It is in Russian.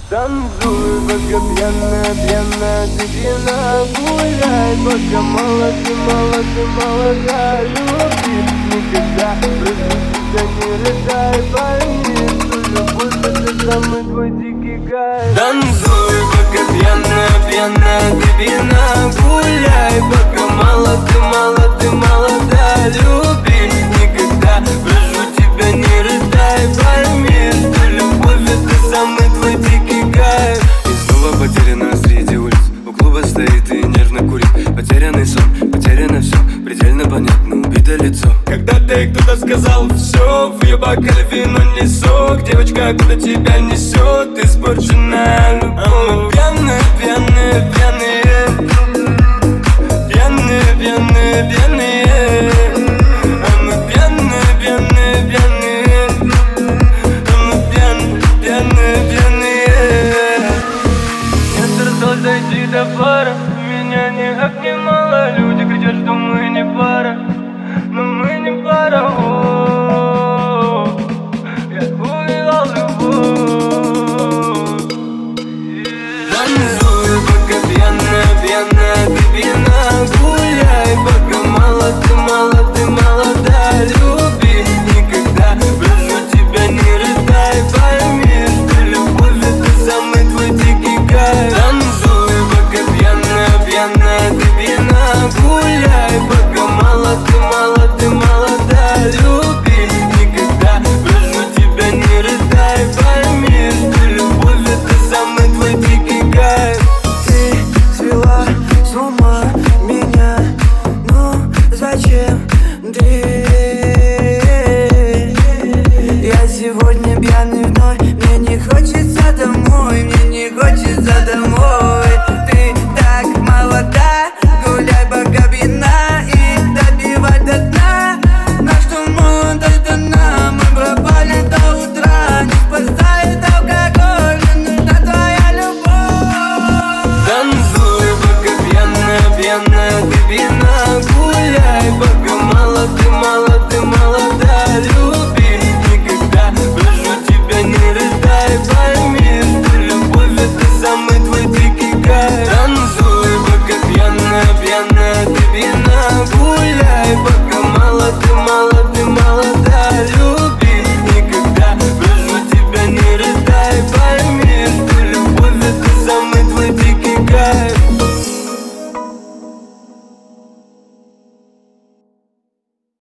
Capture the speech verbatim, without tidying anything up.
Танцуй, пока пьяная, пьяная дебина. Гуляй, пока мало ты, мало ты, молода. Люби, никогда прошу тебя не рыдай. Пойми, что любовь это самый твой дикий кайф. Танцуй, пока пьяная, пьяная дебина. Гуляй, пока мало ты, мало ты, молода. Люби, никогда прошу тебя не рыдай. Пойми, что любовь это самый твой дикий кайф. И снова потеряна среди улиц. У клуба стоит и нервно курит. Потерянный сон, потеряно все. Предельно понятно, убито лицо. Когда-то кто-то сказал все, в ее бокале вино не сок. Девочка, куда тебя несет, испорченная любовь. Пьяная, пьяная, пьяная